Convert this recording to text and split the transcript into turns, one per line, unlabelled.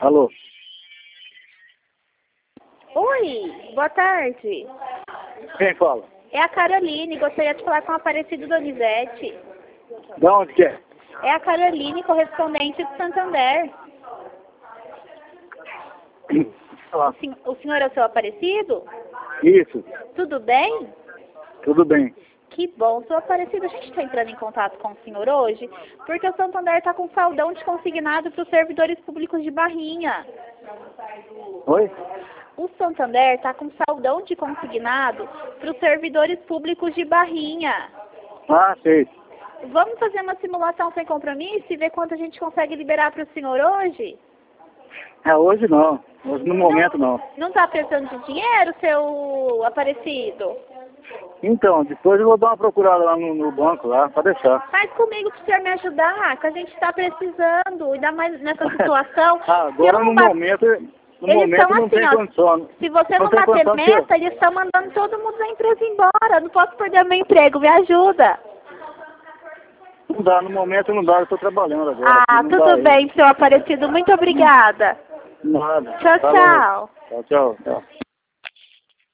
Alô?
Oi, boa tarde.
Quem fala?
É a Caroline, gostaria de falar com o Aparecido Donizete.
De onde que é?
É a Caroline, correspondente de Santander.
Olá.
O senhor é o seu Aparecido?
Isso,
Tudo bem?
tudo bem.
Que bom, seu Aparecido, a gente está entrando em contato com o senhor hoje, porque o Santander está com saldão de consignado para os servidores públicos de Barrinha.
Oi?
O Santander está com saldão de consignado para os servidores públicos de Barrinha.
Ah, sei.
Vamos fazer uma simulação sem compromisso e ver quanto a gente consegue liberar para o senhor hoje?
É, hoje não. Hoje no momento não.
Não está precisando de dinheiro, seu Aparecido?
Então, depois eu vou dar uma procurada lá no banco, lá, pra deixar.
Faz comigo para o senhor me ajudar, que a gente está precisando, ainda mais nessa situação.
Ah, agora no momento
Eles são
não
assim,
tem
ó,
condição.
se você não
tem
bater
condição
meta, eles estão mandando todo mundo da empresa embora. Não posso perder meu emprego, me ajuda.
Não dá, no momento não dá, eu tô trabalhando agora.
Ah,
não
tudo
dá
bem, seu Aparecido. Muito obrigada.
Nada.
Tchau,
Falou.
tchau.
Tchau, tchau.